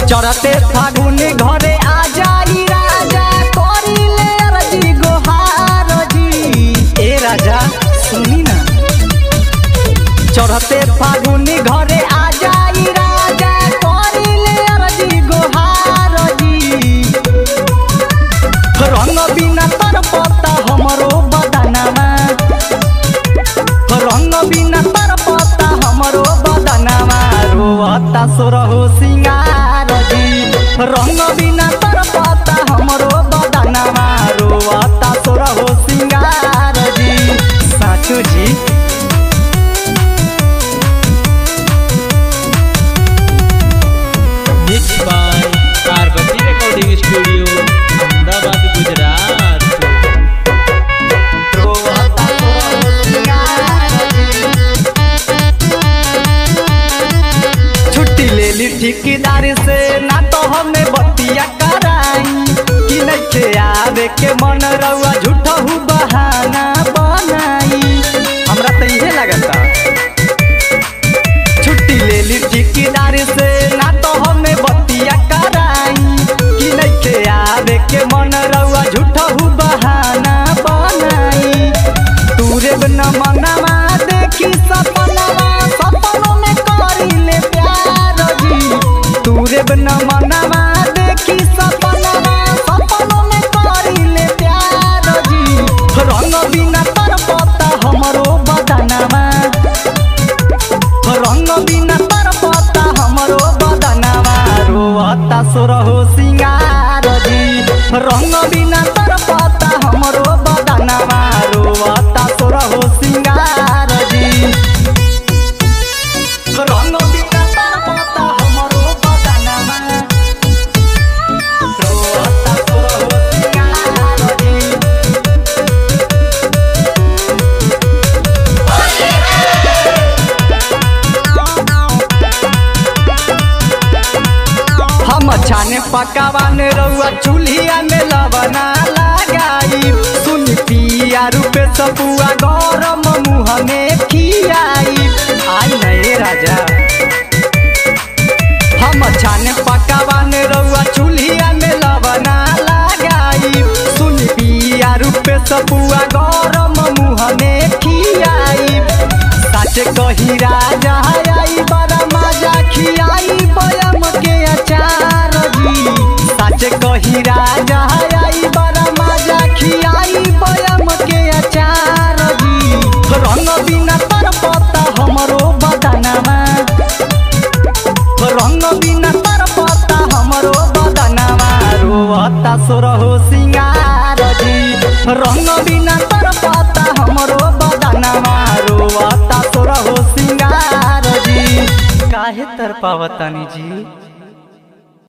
चढ़ते फागुन घरे आ जाई राजा करिले अरजी गोहार जी। ए राजा सुनी ना, चढ़ते फागुन घरे आ जाई राजा करिले अरजी गोहार जी। रंग बिना तर पता हमरो बदनामा, रंग बिना तर पता हमरो बदनामा। रोता सोरहो सिंगार जी, रंग बिना तर पता हमरो बदनामा। रोता सोरहो सिंगार जी। साचो जी mix by Parvati recording studio Ahmedabad Gujarat. रोता सोरहो सिंगार जी। छुट्टी ले ली ठेकेदार से ना तो हमें बतिया कराई कि नहीं आवे के मन रउआ झूठा हु बहाना बनाई। हमरा तो इहे लगता छुट्टी ले ली ठेकेदार से ना तो हमें बतिया कराई कि नहीं आवे के मन रउआ झूठा हु बहाना बनाई। तूरे बिना मनवा देखी सपनवा, सपनों में करिले प्यार जी। तूरे बिना मनवा देखी सपनवा, सपनों में करिले प्यार जी। रंग बिना तर पता हमरो बदनामा, रंग बिना तर पता हमरो बदनामा। रोता सोरहो सिंगार जी, रंग बिना तर पता हमरो बदनामा। रोता सोरहो सिंगार जी। रंग बिना तर पता हमरो बदनामा। रोता सोरहो सिंगार जी। हम छाने पकावाने रउआ चूल्हिया में लवना लगाई। सुन पिया रूपे सपुआ गरम मुँह में खियाई। आई नए राजा हम छाने पकावाने रउआ चूल्हिया में लवना लगाई। सुन पिया रूपे सपुआ गरम मुँह में खियाई। सच कही राजा आई बड़ा मजा खियाई बयम के अचार जी। सच कही राजा आई बड़ा मजा खियाई बयम के अचार जी। रंग बिना तर पता हमरो बदनामा, रंग बिना तर पता हमरो बदनामा। रोता सोरहो सिंगार जी, रंग बिना तर पता हमरो बदनामा। रोता सोरहो सिंगार जी। काहे तर पावतानी जी।